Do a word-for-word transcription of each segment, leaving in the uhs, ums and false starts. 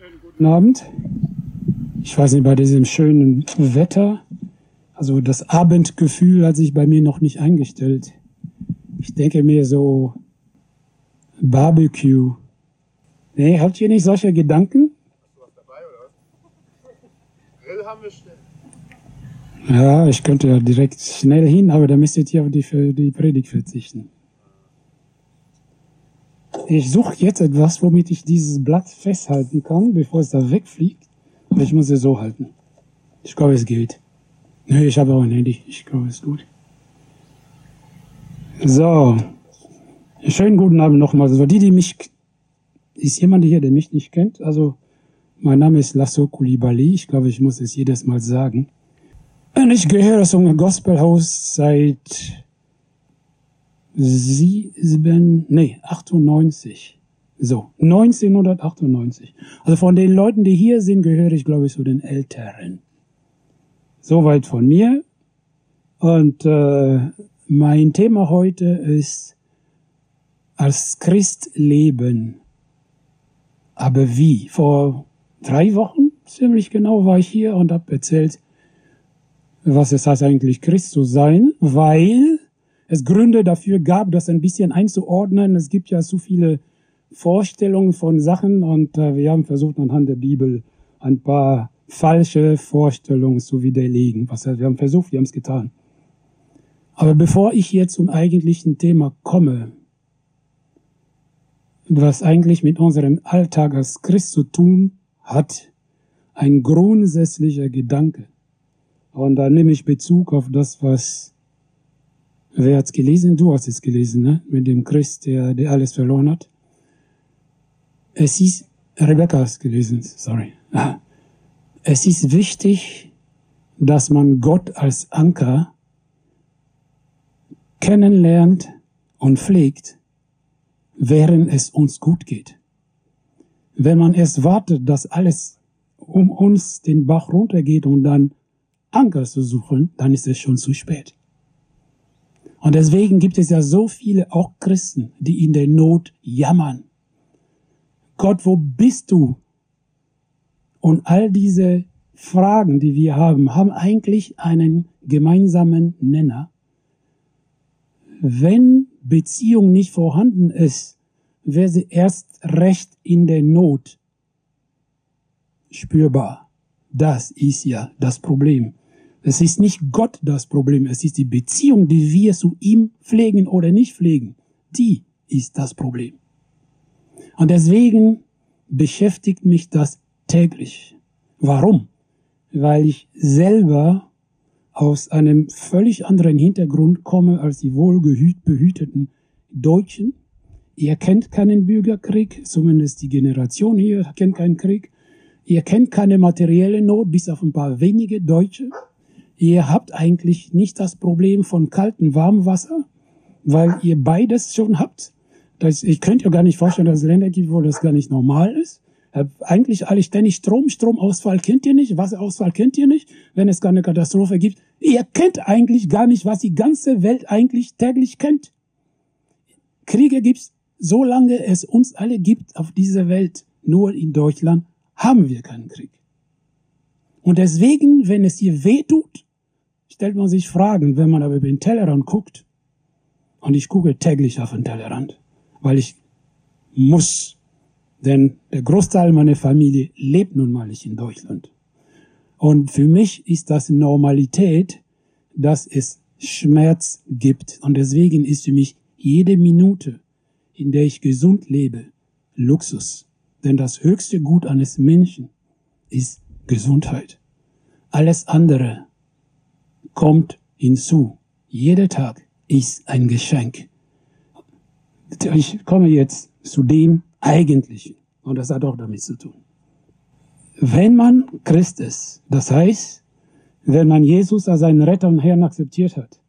Guten Abend. Ich weiß nicht, bei diesem schönen Wetter, also das Abendgefühl hat sich bei mir noch nicht eingestellt. Ich denke mir so, Barbecue. Nee, habt ihr nicht solche Gedanken? Hast du was dabei, oder was? Grill haben wir schnell. Ja, ich könnte ja direkt schnell hin, aber da müsstet ihr auf die, für die Predigt verzichten. Ich suche jetzt etwas, womit ich dieses Blatt festhalten kann, bevor es da wegfliegt. Aber ich muss es so halten. Ich glaube, es geht. Nee, ich habe auch ein Handy. Ich glaube, es ist gut. So. Schönen guten Abend nochmal. Also die, die mich... Ist jemand hier, der mich nicht kennt? Also, mein Name ist Lasso Koulibaly. Ich glaube, ich muss es jedes Mal sagen. Und ich gehöre zum Gospelhaus seit sieben, nee, achtundneunzig. So, neunzehnhundertachtundneunzig. Also von den Leuten, die hier sind, gehöre ich, glaube ich, zu den Älteren. Soweit von mir. Und äh, mein Thema heute ist als Christ leben. Aber wie? Vor drei Wochen, ziemlich genau, war ich hier und habe erzählt, was es heißt eigentlich Christ zu sein, weil es Gründe dafür gab, das ein bisschen einzuordnen. Es gibt ja so viele Vorstellungen von Sachen und äh, wir haben versucht, anhand der Bibel ein paar falsche Vorstellungen zu widerlegen. Was heißt, wir haben versucht, wir haben es getan. Aber bevor ich jetzt zum eigentlichen Thema komme, was eigentlich mit unserem Alltag als Christ zu tun hat, ein grundsätzlicher Gedanke. Und da nehme ich Bezug auf das, was, wer hat's gelesen? Du hast es gelesen, ne? Mit dem Christ, der, der alles verloren hat. Es ist, Rebecca hat es gelesen, sorry. Es ist wichtig, dass man Gott als Anker kennenlernt und pflegt, während es uns gut geht. Wenn man erst wartet, dass alles um uns den Bach runtergeht und dann Anker zu suchen, dann ist es schon zu spät. Und deswegen gibt es ja so viele, auch Christen, die in der Not jammern. Gott, wo bist du? Und all diese Fragen, die wir haben, haben eigentlich einen gemeinsamen Nenner. Wenn Beziehung nicht vorhanden ist, wäre sie erst recht in der Not spürbar. Das ist ja das Problem. Es ist nicht Gott das Problem, es ist die Beziehung, die wir zu ihm pflegen oder nicht pflegen. Die ist das Problem. Und deswegen beschäftigt mich das täglich. Warum? Weil ich selber aus einem völlig anderen Hintergrund komme als die wohlbehüteten Deutschen. Ihr kennt keinen Bürgerkrieg, zumindest die Generation hier kennt keinen Krieg. Ihr kennt keine materielle Not, bis auf ein paar wenige Deutsche. Ihr habt eigentlich nicht das Problem von kaltem Warmwasser, weil ihr beides schon habt. Das, ich könnte ja gar nicht vorstellen, dass es Länder gibt, wo das gar nicht normal ist. Eigentlich alle ständig Strom, Stromausfall kennt ihr nicht, Wasserausfall kennt ihr nicht, wenn es keine Katastrophe gibt. Ihr kennt eigentlich gar nicht, was die ganze Welt eigentlich täglich kennt. Kriege gibt's, solange es uns alle gibt auf dieser Welt, nur in Deutschland haben wir keinen Krieg. Und deswegen, wenn es hier weh tut, stellt man sich Fragen, wenn man aber über den Tellerrand guckt. Und ich gucke täglich auf den Tellerrand, weil ich muss. Denn der Großteil meiner Familie lebt nun mal nicht in Deutschland. Und für mich ist das Normalität, dass es Schmerz gibt. Und deswegen ist für mich jede Minute, in der ich gesund lebe, Luxus. Denn das höchste Gut eines Menschen ist Gesundheit. Alles andere kommt hinzu. Jeder Tag ist ein Geschenk. Ich komme jetzt zu dem Eigentlichen. Und das hat auch damit zu tun. Wenn man Christ ist, das heißt, wenn man Jesus als seinen Retter und Herrn akzeptiert hat,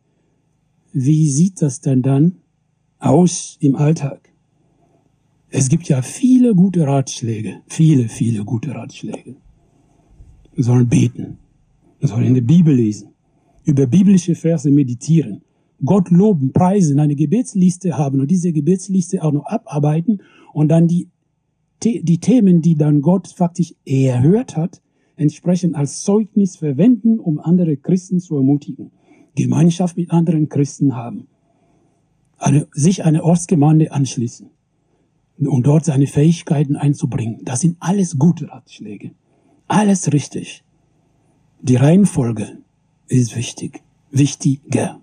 wie sieht das denn dann aus im Alltag? Es gibt ja viele gute Ratschläge, viele, viele gute Ratschläge. Wir sollen beten, wir sollen in der Bibel lesen, über biblische Verse meditieren, Gott loben, preisen, eine Gebetsliste haben und diese Gebetsliste auch noch abarbeiten und dann die die Themen, die dann Gott faktisch erhört hat, entsprechend als Zeugnis verwenden, um andere Christen zu ermutigen. Gemeinschaft mit anderen Christen haben. Eine, sich eine Ortsgemeinde anschließen. Und dort seine Fähigkeiten einzubringen. Das sind alles gute Ratschläge. Alles richtig. Die Reihenfolge ist wichtig. Wichtiger.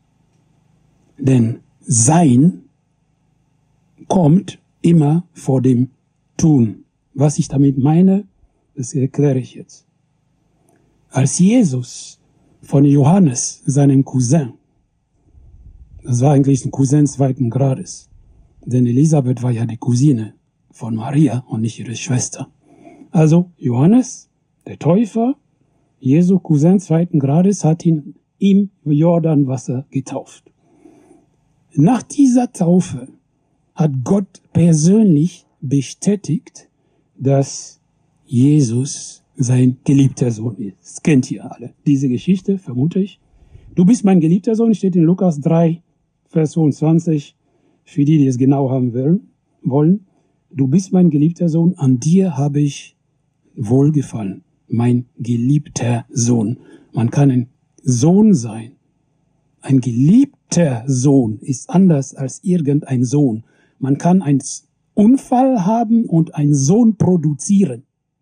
Denn Sein kommt immer vor dem Tun. Was ich damit meine, das erkläre ich jetzt. Als Jesus von Johannes, seinem Cousin, das war eigentlich ein Cousin zweiten Grades, denn Elisabeth war ja die Cousine von Maria und nicht ihre Schwester. Also Johannes, der Täufer, Jesu Cousin zweiten Grades, hat ihn im Jordanwasser getauft. Nach dieser Taufe hat Gott persönlich bestätigt, dass Jesus sein geliebter Sohn ist. Das kennt ihr alle. Diese Geschichte, vermute ich. Du bist mein geliebter Sohn, steht in Lukas drei, Vers zweiundzwanzig. Für die, die es genau haben wollen. Du bist mein geliebter Sohn, an dir habe ich wohlgefallen. Mein geliebter Sohn. Man kann ein Sohn sein. Ein geliebter Sohn ist anders als irgendein Sohn. Man kann einen Unfall haben und einen Sohn produzieren.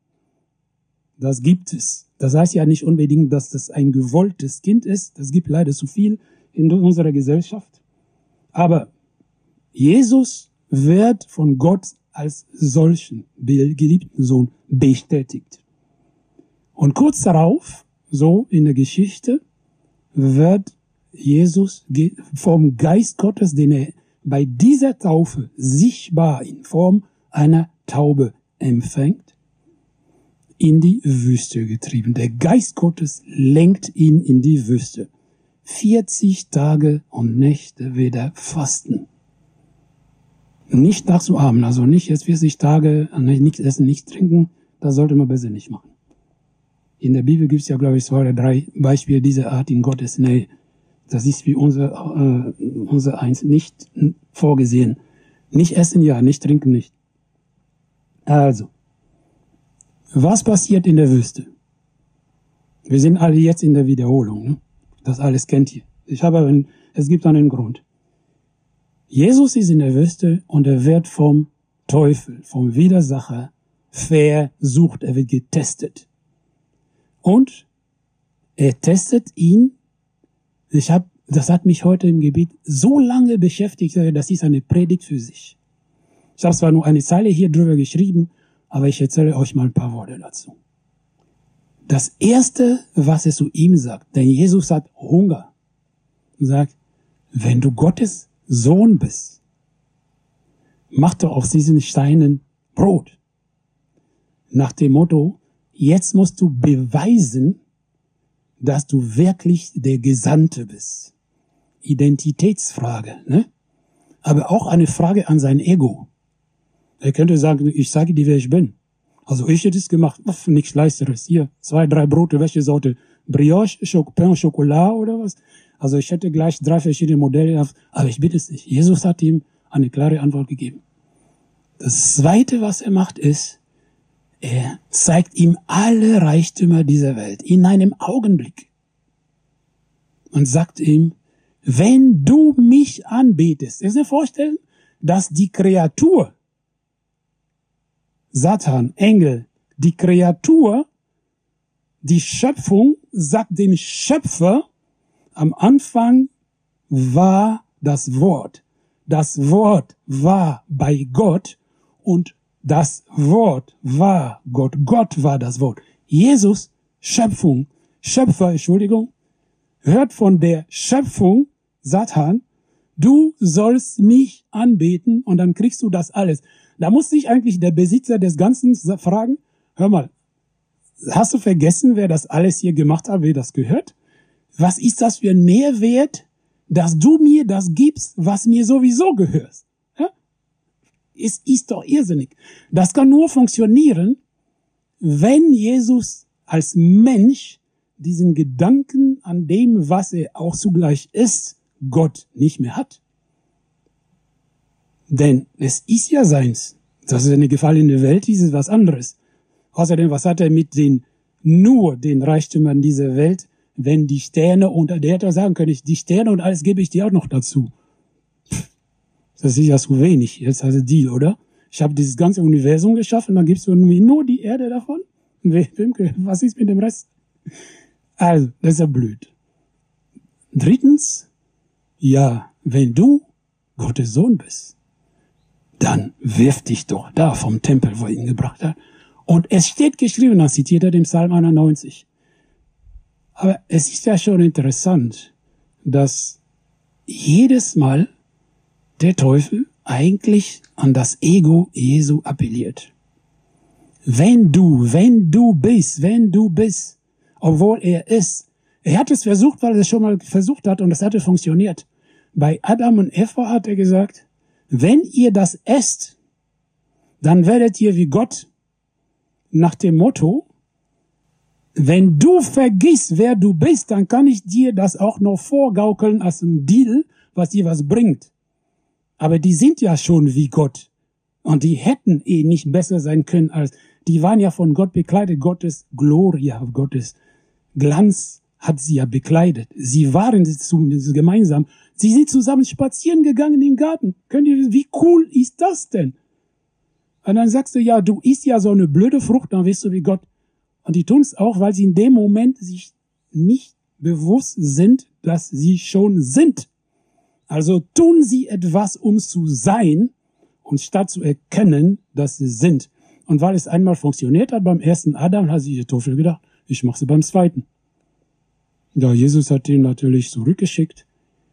Das gibt es. Das heißt ja nicht unbedingt, dass das ein gewolltes Kind ist. Das gibt leider zu viel in unserer Gesellschaft. Aber Jesus wird von Gott als solchen geliebten Sohn bestätigt. Und kurz darauf, so in der Geschichte, wird Jesus vom Geist Gottes, den er bei dieser Taufe sichtbar in Form einer Taube empfängt, in die Wüste getrieben. Der Geist Gottes lenkt ihn in die Wüste. vierzig Tage und Nächte wird er fasten. Nicht nachzuahmen, also nicht jetzt vierzig Tage, nichts essen, nichts trinken, das sollte man besser nicht machen. In der Bibel gibt es ja, glaube ich, zwei oder drei Beispiele dieser Art in Gottes Nähe. Das ist wie unser, äh, unser eins nicht vorgesehen. Nicht essen, ja, nicht trinken, nicht. Also, was passiert in der Wüste? Wir sind alle jetzt in der Wiederholung, ne? Das alles kennt ihr. Ich habe einen, es gibt einen Grund. Jesus ist in der Wüste und er wird vom Teufel, vom Widersacher versucht. Er wird getestet. Und er testet ihn. Ich habe, das hat mich heute im Gebet so lange beschäftigt, das ist eine Predigt für sich. Ich habe zwar nur eine Zeile hier drüber geschrieben, aber ich erzähle euch mal ein paar Worte dazu. Das Erste, was er zu ihm sagt, denn Jesus hat Hunger, sagt, wenn du Gottes Sohn bist, mach doch aus diesen Steinen Brot. Nach dem Motto, jetzt musst du beweisen, dass du wirklich der Gesandte bist. Identitätsfrage, ne? Aber auch eine Frage an sein Ego. Er könnte sagen, ich sage dir, wer ich bin. Also ich hätte es gemacht, Uff, nichts Leisteres. Hier, zwei, drei Brote, welche Sorte? Brioche, Pain, Chocolat oder was? Also ich hätte gleich drei verschiedene Modelle, aber ich bin es nicht. Jesus hat ihm eine klare Antwort gegeben. Das Zweite, was er macht, ist, er zeigt ihm alle Reichtümer dieser Welt in einem Augenblick und sagt ihm, wenn du mich anbetest, ist dir vorstellen, dass die Kreatur, Satan, Engel, die Kreatur, die Schöpfung sagt dem Schöpfer, am Anfang war das Wort. Das Wort war bei Gott und das Wort war Gott. Gott war das Wort. Jesus, Schöpfung, Schöpfer, Entschuldigung, hört von der Schöpfung, Satan, du sollst mich anbeten und dann kriegst du das alles. Da muss sich eigentlich der Besitzer des Ganzen fragen, hör mal, hast du vergessen, wer das alles hier gemacht hat, wer das gehört? Was ist das für ein Mehrwert, dass du mir das gibst, was mir sowieso gehört? Ja? Es ist doch irrsinnig. Das kann nur funktionieren, wenn Jesus als Mensch diesen Gedanken an dem, was er auch zugleich ist, Gott nicht mehr hat. Denn es ist ja seins. Das ist eine gefallene Welt, dies ist was anderes. Außerdem, was hat er mit den, nur den Reichtümern dieser Welt, wenn die Sterne und, der hätte sagen können, die Sterne und alles gebe ich dir auch noch dazu. Pff, das ist ja zu wenig, jetzt also Deal, oder? Ich habe dieses ganze Universum geschaffen, dann gibst du mir nur die Erde davon? Was ist mit dem Rest? Also, das ist ja blöd. Drittens, ja, wenn du Gottes Sohn bist, dann wirf dich doch da vom Tempel, wo er ihn gebracht hat. Und es steht geschrieben, dann zitiert er den Psalm einundneunzig. Aber es ist ja schon interessant, dass jedes Mal der Teufel eigentlich an das Ego Jesu appelliert. Wenn du, wenn du bist, wenn du bist, obwohl er ist. Er hat es versucht, weil er es schon mal versucht hat und es hatte funktioniert. Bei Adam und Eva hat er gesagt, wenn ihr das esst, dann werdet ihr wie Gott. Nach dem Motto, wenn du vergisst, wer du bist, dann kann ich dir das auch noch vorgaukeln als ein Deal, was dir was bringt. Aber die sind ja schon wie Gott. Und die hätten eh nicht besser sein können als, die waren ja von Gott bekleidet. Gottes Gloria, Gottes Glanz hat sie ja bekleidet. Sie waren gemeinsam. Sie sind zusammen spazieren gegangen im Garten. Könnt ihr, wie cool ist das denn? Und dann sagst du, ja, du isst ja so eine blöde Frucht, dann wirst du wie Gott. Und die tun es auch, weil sie in dem Moment sich nicht bewusst sind, dass sie schon sind. Also tun sie etwas, um zu sein, und statt zu erkennen, dass sie sind. Und weil es einmal funktioniert hat beim ersten Adam, hat sich der Teufel gedacht, ich mache sie beim zweiten. Ja, Jesus hat ihn natürlich zurückgeschickt.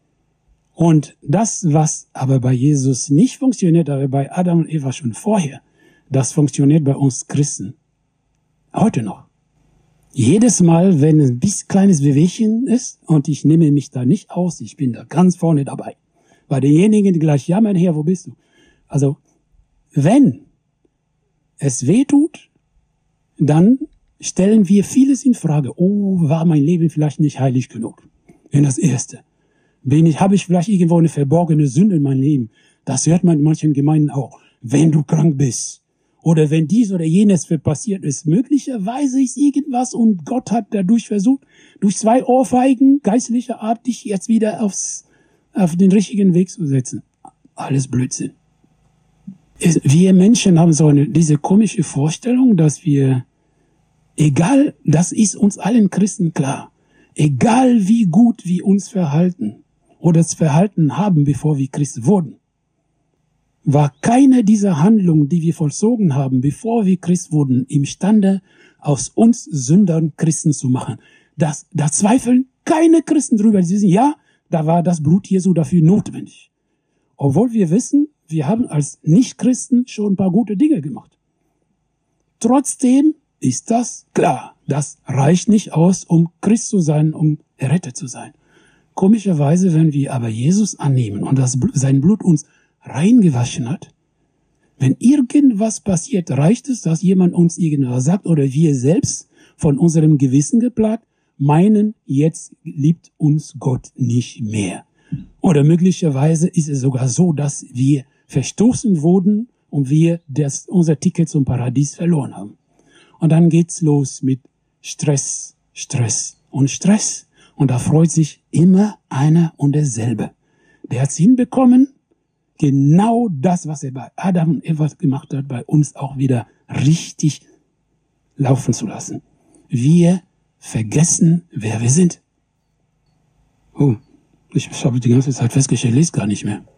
Und das, was aber bei Jesus nicht funktioniert, aber bei Adam und Eva schon vorher, das funktioniert bei uns Christen. Heute noch. Jedes Mal, wenn ein bisschen kleines Bewegchen ist, und ich nehme mich da nicht aus, ich bin da ganz vorne dabei. Bei denjenigen, die gleich, ja, mein Herr, wo bist du? Also, wenn es weh tut, dann stellen wir vieles in Frage. Oh, war mein Leben vielleicht nicht heilig genug? Wenn das Erste. Bin ich, habe ich vielleicht irgendwo eine verborgene Sünde in meinem Leben? Das hört man in manchen Gemeinden auch. Wenn du krank bist. Oder wenn dies oder jenes passiert ist. Möglicherweise ist irgendwas und Gott hat dadurch versucht, durch zwei Ohrfeigen geistlicher Art dich jetzt wieder aufs, auf den richtigen Weg zu setzen. Alles Blödsinn. Wir Menschen haben so eine, diese komische Vorstellung, dass wir, egal, das ist uns allen Christen klar, egal wie gut wir uns verhalten oder das Verhalten haben, bevor wir Christ wurden, war keine dieser Handlungen, die wir vollzogen haben, bevor wir Christ wurden, imstande, aus uns Sündern Christen zu machen. Das, da zweifeln keine Christen drüber. Sie wissen, ja, da war das Blut Jesu dafür notwendig. Obwohl wir wissen, wir haben als Nicht-Christen schon ein paar gute Dinge gemacht. Trotzdem ist das klar. Das reicht nicht aus, um Christ zu sein, um errettet zu sein. Komischerweise, wenn wir aber Jesus annehmen und das, sein Blut uns reingewaschen hat, wenn irgendwas passiert, reicht es, dass jemand uns irgendwas sagt oder wir selbst von unserem Gewissen geplagt meinen, jetzt liebt uns Gott nicht mehr. Oder möglicherweise ist es sogar so, dass wir verstoßen wurden und wir das, unser Ticket zum Paradies verloren haben. Und dann geht's los mit Stress, Stress und Stress. Und da freut sich immer einer und derselbe. Der hat's hinbekommen, genau das, was er bei Adam und Eva gemacht hat, bei uns auch wieder richtig laufen zu lassen. Wir vergessen, wer wir sind. Oh, ich habe die ganze Zeit festgestellt, lese gar nicht mehr.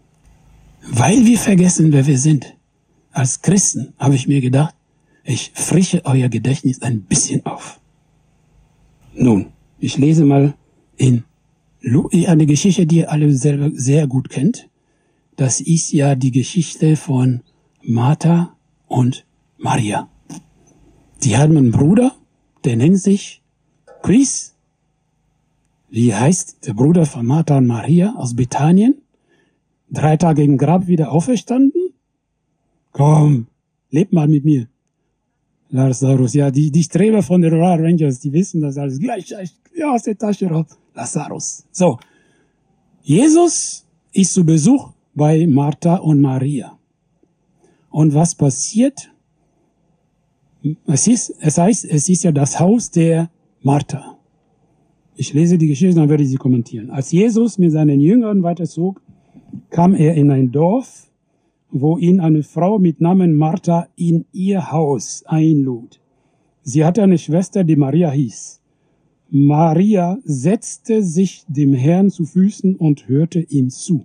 Weil wir vergessen, wer wir sind. Als Christen habe ich mir gedacht, ich frische euer Gedächtnis ein bisschen auf. Nun, ich lese mal in eine Geschichte, die ihr alle selber sehr gut kennt. Das ist ja die Geschichte von Martha und Maria. Die haben einen Bruder, der nennt sich Chris. Wie heißt der Bruder von Martha und Maria aus Bethanien? Drei Tage im Grab wieder auferstanden? Komm, leb mal mit mir. Lazarus, ja, die, die Streber von den Royal Rangers, die wissen das alles gleich, ja, aus der Tasche raus. Lazarus. So. Jesus ist zu Besuch bei Martha und Maria. Und was passiert? Es ist, es heißt, es ist ja das Haus der Martha. Ich lese die Geschichte, dann werde ich sie kommentieren. Als Jesus mit seinen Jüngern weiterzog, kam er in ein Dorf, wo ihn eine Frau mit Namen Martha in ihr Haus einlud. Sie hatte eine Schwester, die Maria hieß. Maria setzte sich dem Herrn zu Füßen und hörte ihm zu.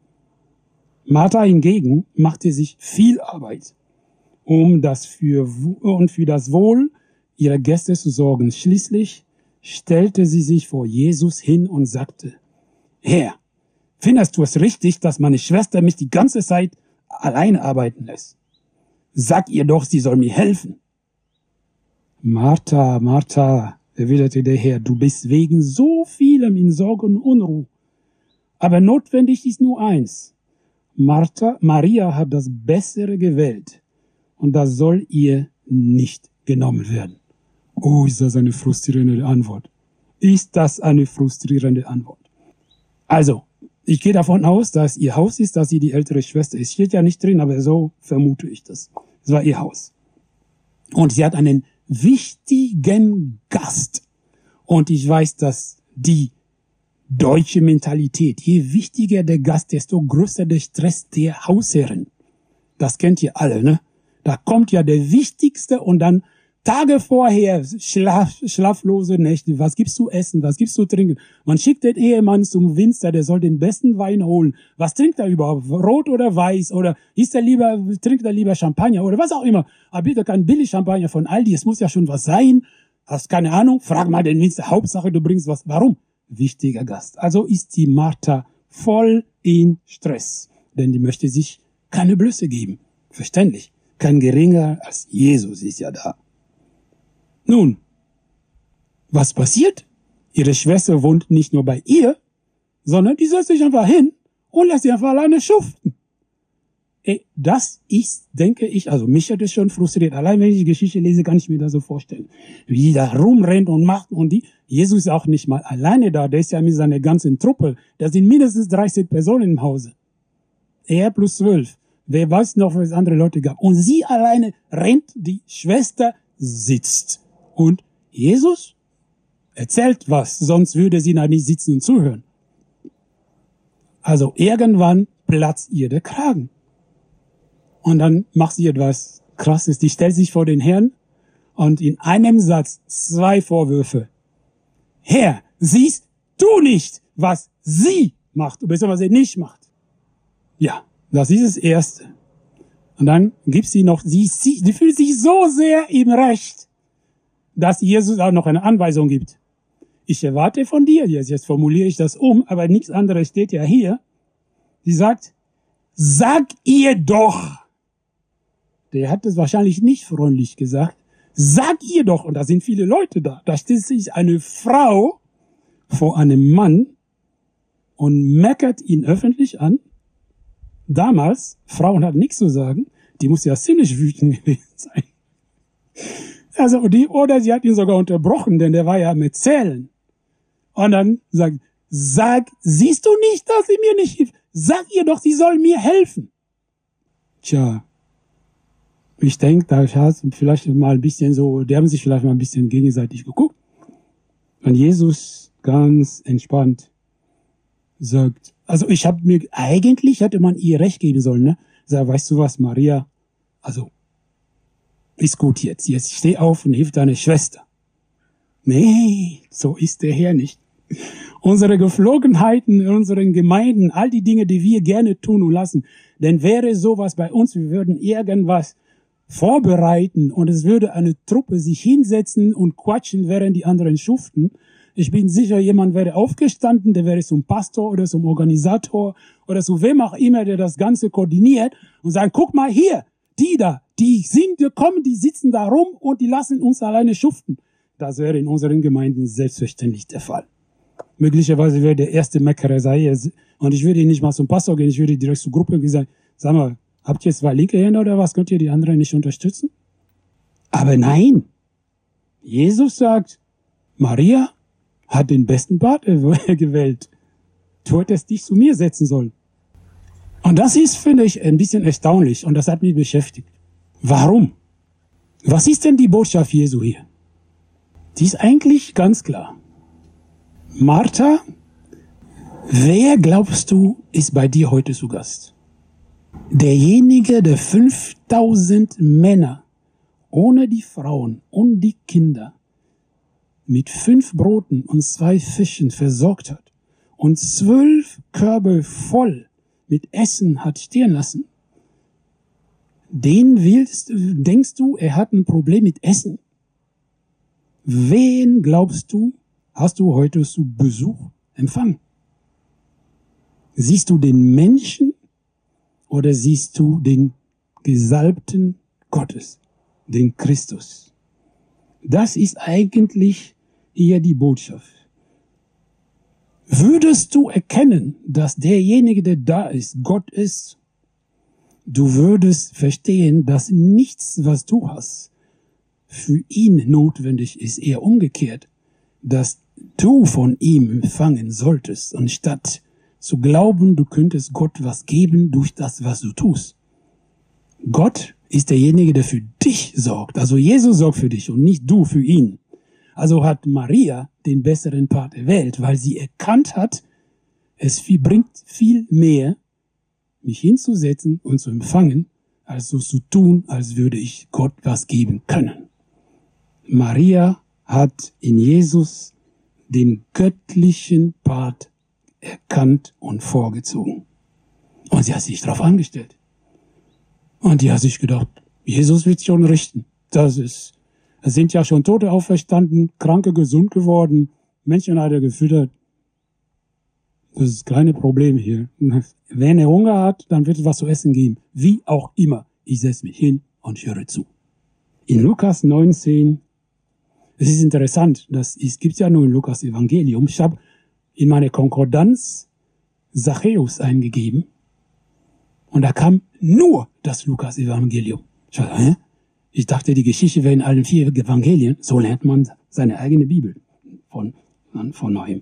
Martha hingegen machte sich viel Arbeit, um das für und für das Wohl ihrer Gäste zu sorgen. Schließlich stellte sie sich vor Jesus hin und sagte: Herr, findest du es richtig, dass meine Schwester mich die ganze Zeit allein arbeiten lässt? Sag ihr doch, sie soll mir helfen. Martha, Martha, erwiderte der Herr, du bist wegen so vielem in Sorge und Unruhe. Aber notwendig ist nur eins. Martha, Maria hat das Bessere gewählt. Und das soll ihr nicht genommen werden. Oh, ist das eine frustrierende Antwort. Ist das eine frustrierende Antwort. Also, ich gehe davon aus, dass ihr Haus ist, dass sie die ältere Schwester ist. Steht ja nicht drin, aber so vermute ich das. Es war ihr Haus. Und sie hat einen wichtigen Gast. Und ich weiß, dass die deutsche Mentalität, je wichtiger der Gast, desto größer der Stress der Hausherren. Das kennt ihr alle, ne? Da kommt ja der Wichtigste und dann Tage vorher schlaf, schlaflose Nächte. Was gibst du essen? Was gibst du trinken? Man schickt den Ehemann zum Winzer, der soll den besten Wein holen. Was trinkt er überhaupt? Rot oder weiß? Oder ist er lieber, trinkt er lieber Champagner oder was auch immer? Aber bitte kein billig Champagner von Aldi. Es muss ja schon was sein. Hast keine Ahnung? Frag mal den Winzer. Hauptsache, du bringst was. Warum? Wichtiger Gast. Also ist die Martha voll in Stress. Denn die möchte sich keine Blöße geben. Verständlich. Kein geringer als Jesus ist ja da. Nun, was passiert? Ihre Schwester wohnt nicht nur bei ihr, sondern die setzt sich einfach hin und lässt sie einfach alleine schuften. Ey, das ist, denke ich, also mich hat es schon frustriert. Allein wenn ich die Geschichte lese, kann ich mir das so vorstellen. Wie die da rumrennt und macht und die. Jesus ist auch nicht mal alleine da, der ist ja mit seiner ganzen Truppe. Da sind mindestens dreißig Personen im Hause. Er plus zwölf. Wer weiß noch, was es andere Leute gab. Und sie alleine rennt, die Schwester sitzt. Und Jesus erzählt was, sonst würde sie da nicht sitzen und zuhören. Also irgendwann platzt ihr der Kragen. Und dann macht sie etwas Krasses. Die stellt sich vor den Herrn und in einem Satz zwei Vorwürfe. Herr, siehst du nicht, was sie macht, beziehungsweise nicht macht? Ja, das ist das Erste. Und dann gibt sie noch, sie, sie, sie fühlt sich so sehr im Recht, dass Jesus auch noch eine Anweisung gibt. Ich erwarte von dir, jetzt, jetzt formuliere ich das um, aber nichts anderes steht ja hier. Sie sagt, sag ihr doch. Der hat es wahrscheinlich nicht freundlich gesagt. Sag ihr doch, und da sind viele Leute da. Da steht sich eine Frau vor einem Mann und meckert ihn öffentlich an. Damals, Frauen hatten nichts zu sagen, die muss ja ziemlich wütend gewesen sein. Also, die, oder sie hat ihn sogar unterbrochen, denn der war ja am Erzählen. Und dann sagt, sag, siehst du nicht, dass sie mir nicht hilft? Sag ihr doch, sie soll mir helfen. Tja, ich denke, da hat vielleicht mal ein bisschen so, die haben sich vielleicht mal ein bisschen gegenseitig geguckt. Und Jesus ganz entspannt sagt, also ich habe mir, eigentlich hätte man ihr recht geben sollen, ne? Sag, weißt du was, Maria, also, ist gut jetzt, jetzt steh auf und hilf deiner Schwester. Nee, so ist der Herr nicht. Unsere Geflogenheiten in unseren Gemeinden, all die Dinge, die wir gerne tun und lassen, denn wäre sowas bei uns, wir würden irgendwas vorbereiten und es würde eine Truppe sich hinsetzen und quatschen, während die anderen schuften. Ich bin sicher, jemand wäre aufgestanden, der wäre zum Pastor oder zum Organisator oder zu wem auch immer, der das Ganze koordiniert und sagt, guck mal hier, die da, die sind gekommen, die sitzen da rum und die lassen uns alleine schuften. Das wäre in unseren Gemeinden selbstverständlich der Fall. Möglicherweise wäre der erste Meckerer sei es, und ich würde nicht mal zum Pastor gehen, ich würde direkt zur Gruppe gehen, sagen, sag mal, habt ihr zwei linke Hände oder was, könnt ihr die anderen nicht unterstützen? Aber nein, Jesus sagt, Maria hat den besten Part gewählt. Du hättest dich zu mir setzen sollen. Und das ist, finde ich, ein bisschen erstaunlich und das hat mich beschäftigt. Warum? Was ist denn die Botschaft Jesu hier? Die ist eigentlich ganz klar. Martha, wer glaubst du, ist bei dir heute zu Gast? Derjenige, der fünftausend Männer ohne die Frauen und die Kinder mit fünf Broten und zwei Fischen versorgt hat und zwölf Körbe voll mit Essen hat stehen lassen. Den willst, denkst du, er hat ein Problem mit Essen? Wen glaubst du, hast du heute zu Besuch empfangen? Siehst du den Menschen oder siehst du den Gesalbten Gottes, den Christus? Das ist eigentlich hier die Botschaft. Würdest du erkennen, dass derjenige, der da ist, Gott ist, du würdest verstehen, dass nichts, was du hast, für ihn notwendig ist, eher umgekehrt, dass du von ihm empfangen solltest, anstatt zu glauben, du könntest Gott was geben durch das, was du tust. Gott ist derjenige, der für dich sorgt. Also Jesus sorgt für dich und nicht du für ihn. Also hat Maria den besseren Part erwählt, weil sie erkannt hat, es viel, bringt viel mehr, mich hinzusetzen und zu empfangen, als so zu tun, als würde ich Gott was geben können. Maria hat in Jesus den göttlichen Part erkannt und vorgezogen. Und sie hat sich darauf angestellt. Und die hat sich gedacht, Jesus wird schon richten. Das ist, es sind ja schon Tote auferstanden, Kranke gesund geworden, Menschen hat er gefüttert. Das ist keine Problem hier. Wenn er Hunger hat, dann wird es was zu essen geben. Wie auch immer. Ich setze mich hin und höre zu. In Lukas neunzehn, es ist interessant, das ist, gibt's ja nur im Lukas Evangelium. Ich habe in meine Konkordanz Zachäus eingegeben und da kam nur das Lukas Evangelium. Ich dachte, hä? Ich dachte, die Geschichte wäre in allen vier Evangelien. So lernt man seine eigene Bibel von, von neuem.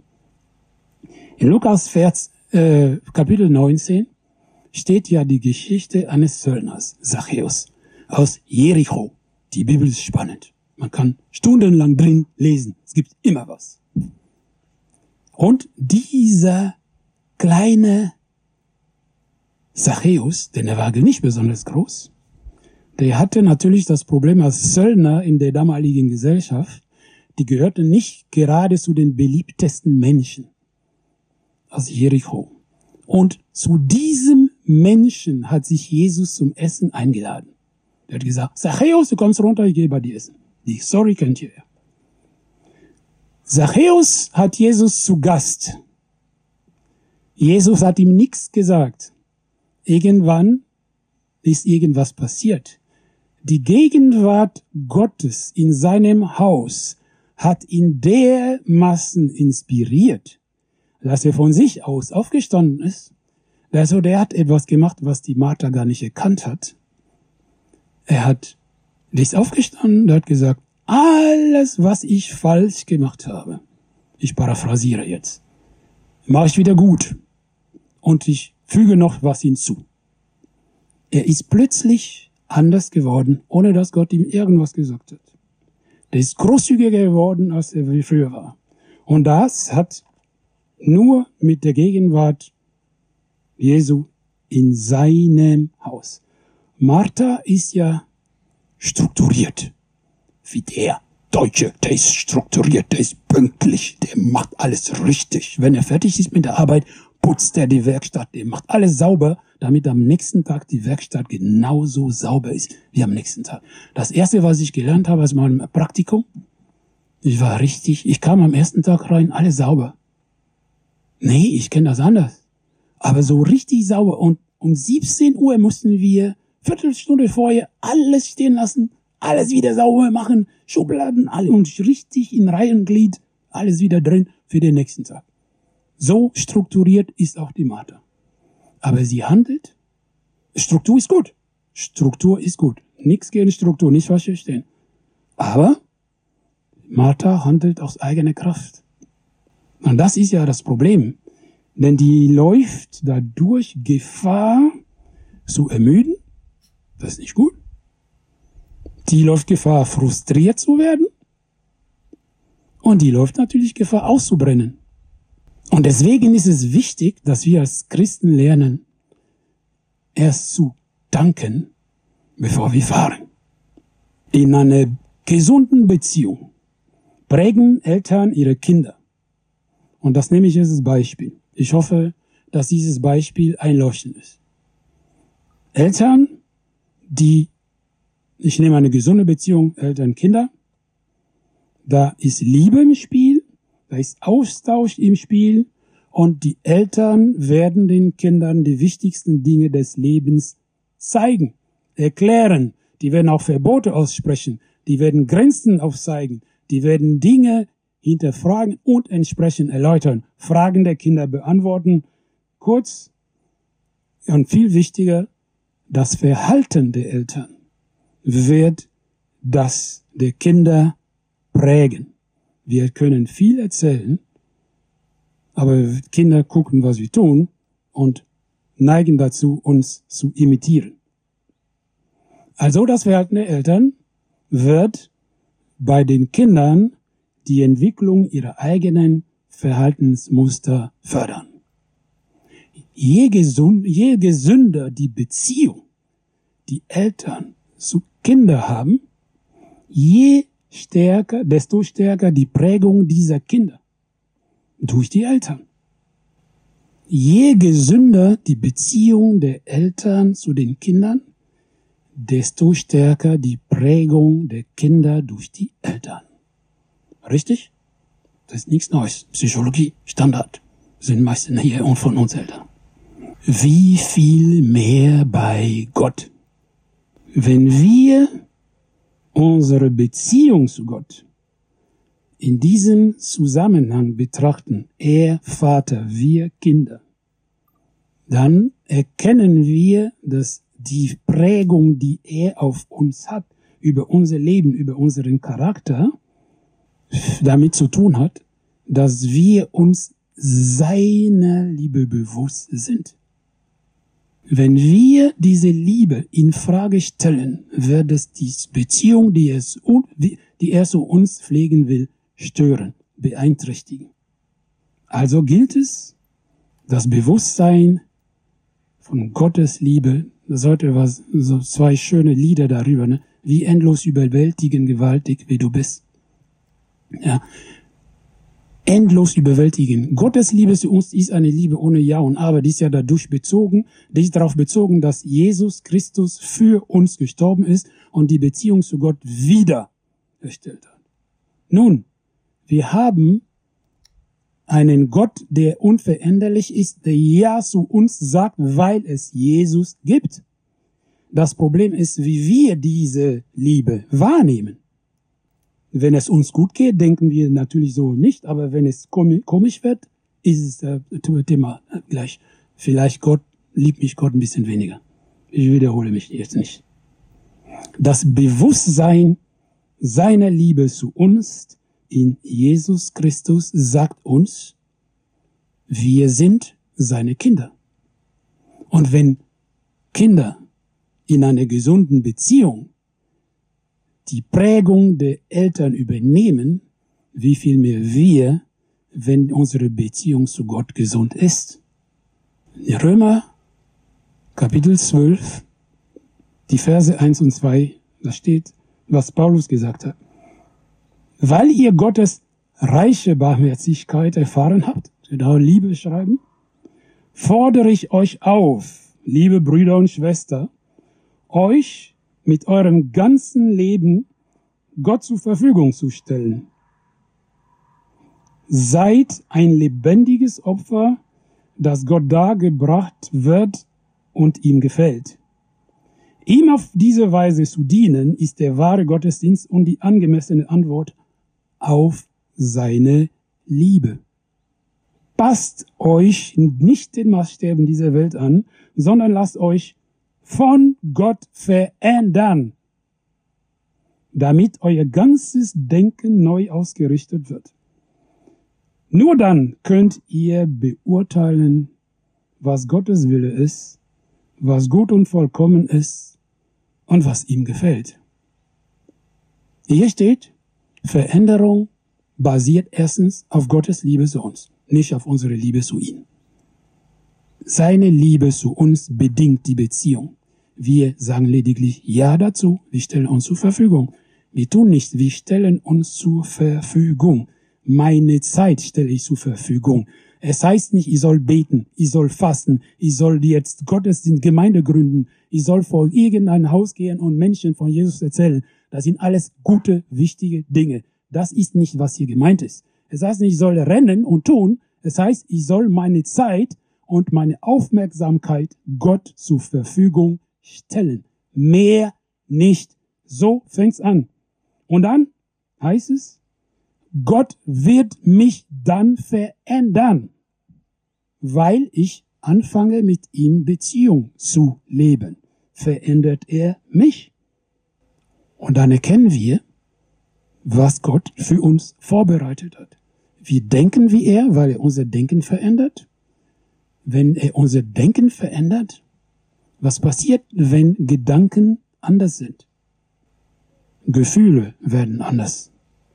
In Lukas Vers, äh, Kapitel neunzehn steht ja die Geschichte eines Zöllners, Zachäus, aus Jericho. Die Bibel ist spannend. Man kann stundenlang drin lesen. Es gibt immer was. Und dieser kleine Zachäus, denn er war nicht besonders groß, der hatte natürlich das Problem als Zöllner in der damaligen Gesellschaft. Die gehörten nicht gerade zu den beliebtesten Menschen aus Jericho. Und zu diesem Menschen hat sich Jesus zum Essen eingeladen. Er hat gesagt, Zachäus, du kommst runter, ich gehe bei dir essen. Die Story kennt ihr ja. Zachäus hat Jesus zu Gast. Jesus hat ihm nichts gesagt. Irgendwann ist irgendwas passiert. Die Gegenwart Gottes in seinem Haus hat ihn dermaßen inspiriert, dass er von sich aus aufgestanden ist. Also der hat etwas gemacht, was die Martha gar nicht erkannt hat. Er hat, der ist aufgestanden, der hat gesagt, alles, was ich falsch gemacht habe, ich paraphrasiere jetzt, mache ich wieder gut. Und ich füge noch was hinzu. Er ist plötzlich anders geworden, ohne dass Gott ihm irgendwas gesagt hat. Der ist großzügiger geworden, als er wie früher war. Und das hat nur mit der Gegenwart Jesu in seinem Haus. Martha ist ja strukturiert. Wie der Deutsche, der ist strukturiert, der ist pünktlich, der macht alles richtig. Wenn er fertig ist mit der Arbeit, putzt er die Werkstatt, der macht alles sauber, damit am nächsten Tag die Werkstatt genauso sauber ist wie am nächsten Tag. Das erste, was ich gelernt habe aus meinem Praktikum, ich war richtig, ich kam am ersten Tag rein, alles sauber. Nee, ich kenne das anders. Aber so richtig sauber. Und um siebzehn Uhr mussten wir Viertelstunde vorher alles stehen lassen, alles wieder sauber machen, Schubladen, alle und richtig in Reihe und Glied, alles wieder drin für den nächsten Tag. So strukturiert ist auch die Martha. Aber sie handelt, Struktur ist gut. Struktur ist gut. Nichts gegen Struktur, nicht falsch verstehen. Aber Martha handelt aus eigener Kraft. Und das ist ja das Problem. Denn die läuft dadurch Gefahr zu ermüden. Das ist nicht gut. Die läuft Gefahr, frustriert zu werden. Und die läuft natürlich Gefahr, auszubrennen. Und deswegen ist es wichtig, dass wir als Christen lernen, erst zu danken, bevor wir fahren. In einer gesunden Beziehung prägen Eltern ihre Kinder. Und das nehme ich als Beispiel. Ich hoffe, dass dieses Beispiel einleuchtend ist. Eltern, die, ich nehme eine gesunde Beziehung, Eltern, Kinder, da ist Liebe im Spiel, da ist Austausch im Spiel und die Eltern werden den Kindern die wichtigsten Dinge des Lebens zeigen, erklären. Die werden auch Verbote aussprechen, die werden Grenzen aufzeigen, die werden Dinge hinterfragen und entsprechend erläutern, Fragen der Kinder beantworten. Kurz und viel wichtiger, das Verhalten der Eltern wird das der Kinder prägen. Wir können viel erzählen, aber Kinder gucken, was wir tun und neigen dazu, uns zu imitieren. Also das Verhalten der Eltern wird bei den Kindern die Entwicklung ihrer eigenen Verhaltensmuster fördern. Je, gesund, je gesünder die Beziehung die Eltern zu Kindern haben, je stärker, desto stärker die Prägung dieser Kinder durch die Eltern. Je gesünder die Beziehung der Eltern zu den Kindern, desto stärker die Prägung der Kinder durch die Eltern. Richtig? Das ist nichts Neues. Psychologie, Standard, sind meistens hier und von uns Eltern. Wie viel mehr bei Gott? Wenn wir unsere Beziehung zu Gott in diesem Zusammenhang betrachten, er Vater, wir Kinder, dann erkennen wir, dass die Prägung, die er auf uns hat, über unser Leben, über unseren Charakter, damit zu tun hat, dass wir uns seiner Liebe bewusst sind. Wenn wir diese Liebe in Frage stellen, wird es die Beziehung, die, es, die er zu uns pflegen will, stören, beeinträchtigen. Also gilt es, das Bewusstsein von Gottes Liebe, das heute was, so zwei schöne Lieder darüber, ne? Wie endlos überwältigend gewaltig, wie du bist. Ja, endlos überwältigen. Gottes Liebe zu uns ist eine Liebe ohne Ja und Aber. Die ist ja dadurch bezogen, die ist darauf bezogen, dass Jesus Christus für uns gestorben ist und die Beziehung zu Gott wiederhergestellt hat. Nun, wir haben einen Gott, der unveränderlich ist, der Ja zu uns sagt, weil es Jesus gibt. Das Problem ist, wie wir diese Liebe wahrnehmen. Wenn es uns gut geht, denken wir natürlich so nicht, aber wenn es komisch wird, ist es äh, Thema gleich. Vielleicht Gott, liebt mich Gott ein bisschen weniger. Ich wiederhole mich jetzt nicht. Das Bewusstsein seiner Liebe zu uns in Jesus Christus sagt uns, wir sind seine Kinder. Und wenn Kinder in einer gesunden Beziehung die Prägung der Eltern übernehmen, wie viel mehr wir, wenn unsere Beziehung zu Gott gesund ist. In Römer Kapitel zwölf, die Verse eins und zwei, da steht, was Paulus gesagt hat. Weil ihr Gottes reiche Barmherzigkeit erfahren habt, genau Liebe schreiben, fordere ich euch auf, liebe Brüder und Schwestern, euch mit eurem ganzen Leben Gott zur Verfügung zu stellen. Seid ein lebendiges Opfer, das Gott dargebracht wird und ihm gefällt. Ihm auf diese Weise zu dienen, ist der wahre Gottesdienst und die angemessene Antwort auf seine Liebe. Passt euch nicht den Maßstäben dieser Welt an, sondern lasst euch von Gott verändern, damit euer ganzes Denken neu ausgerichtet wird. Nur dann könnt ihr beurteilen, was Gottes Wille ist, was gut und vollkommen ist und was ihm gefällt. Hier steht, Veränderung basiert erstens auf Gottes Liebe zu uns, nicht auf unsere Liebe zu ihm. Seine Liebe zu uns bedingt die Beziehung. Wir sagen lediglich Ja dazu, wir stellen uns zur Verfügung. Wir tun nicht, wir stellen uns zur Verfügung. Meine Zeit stelle ich zur Verfügung. Es heißt nicht, ich soll beten, ich soll fasten, ich soll jetzt Gottesdienst, Gemeinde gründen, ich soll vor irgendein Haus gehen und Menschen von Jesus erzählen. Das sind alles gute, wichtige Dinge. Das ist nicht, was hier gemeint ist. Es heißt nicht, ich soll rennen und tun. Es heißt, ich soll meine Zeit und meine Aufmerksamkeit Gott zur Verfügung stellen. Mehr nicht. So fängt's an. Und dann heißt es, Gott wird mich dann verändern, weil ich anfange mit ihm Beziehung zu leben. Verändert er mich? Und dann erkennen wir, was Gott für uns vorbereitet hat. Wir denken wie er, weil er unser Denken verändert. Wenn er unser Denken verändert, was passiert, wenn Gedanken anders sind? Gefühle werden anders.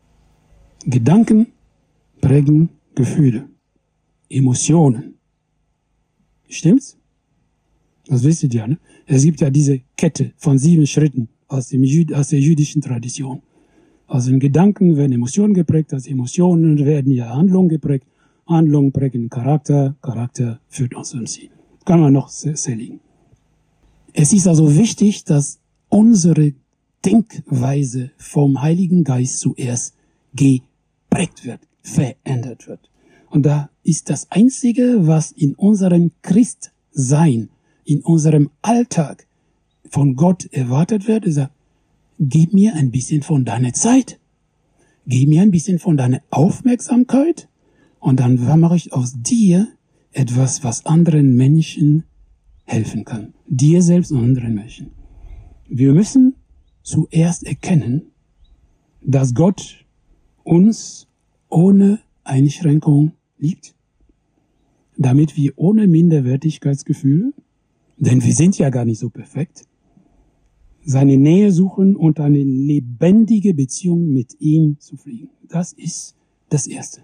Gedanken prägen Gefühle, Emotionen. Stimmt's? Das wisst ihr ja, ne? Es gibt ja diese Kette von sieben Schritten aus, dem Jü- aus der jüdischen Tradition. Aus den Gedanken werden Emotionen geprägt, aus Emotionen werden ja Handlungen geprägt. Handlungen prägen Charakter, Charakter führt uns zum Ziel. Kann man noch zerlegen. Es ist also wichtig, dass unsere Denkweise vom Heiligen Geist zuerst geprägt wird, verändert wird. Und da ist das Einzige, was in unserem Christsein, in unserem Alltag von Gott erwartet wird, ist, gib mir ein bisschen von deiner Zeit, gib mir ein bisschen von deiner Aufmerksamkeit und dann mache ich aus dir etwas, was anderen Menschen helfen kann. Dir selbst und anderen Menschen. Wir müssen zuerst erkennen, dass Gott uns ohne Einschränkung liebt, damit wir ohne Minderwertigkeitsgefühle, denn wir sind ja gar nicht so perfekt, seine Nähe suchen und eine lebendige Beziehung mit ihm zu pflegen. Das ist das Erste.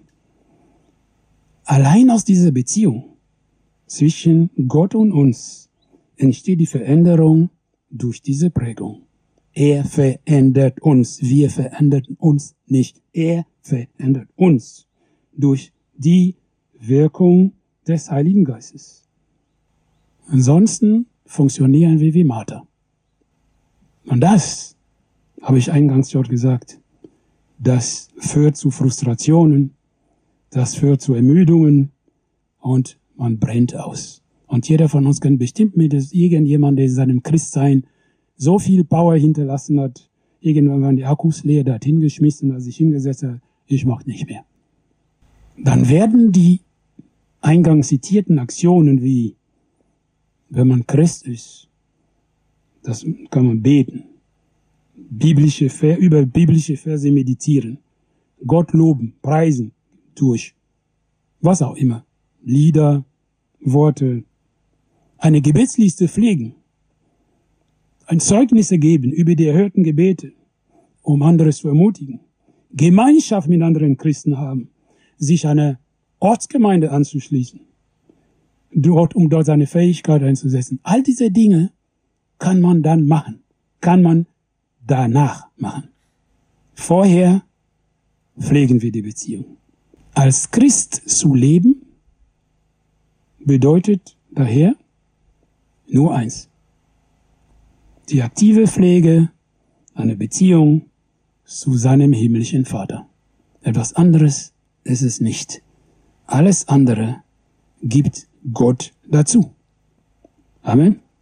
Allein aus dieser Beziehung zwischen Gott und uns entsteht die Veränderung durch diese Prägung. Er verändert uns. Wir verändern uns nicht. Er verändert uns durch die Wirkung des Heiligen Geistes. Ansonsten funktionieren wir wie Martha. Und das, habe ich eingangs schon gesagt, das führt zu Frustrationen, das führt zu Ermüdungen und man brennt aus. Und jeder von uns kann bestimmt mit irgendjemand, der in seinem Christsein so viel Power hinterlassen hat, irgendwann waren die Akkus leer, der hat hingeschmissen, hat sich hingesetzt hat, ich mach nicht mehr. Dann werden die eingangs zitierten Aktionen wie, wenn man Christ ist, das kann man beten, biblische, über biblische Verse meditieren, Gott loben, preisen, durch was auch immer, Lieder, Worte, eine Gebetsliste pflegen, ein Zeugnisse geben über die erhörten Gebete, um anderes zu ermutigen, Gemeinschaft mit anderen Christen haben, sich einer Ortsgemeinde anzuschließen, dort, um dort seine Fähigkeit einzusetzen. All diese Dinge kann man dann machen, kann man danach machen. Vorher pflegen wir die Beziehung. Als Christ zu leben bedeutet daher nur eins. Die aktive Pflege einer Beziehung zu seinem himmlischen Vater. Etwas anderes ist es nicht. Alles andere gibt Gott dazu. Amen.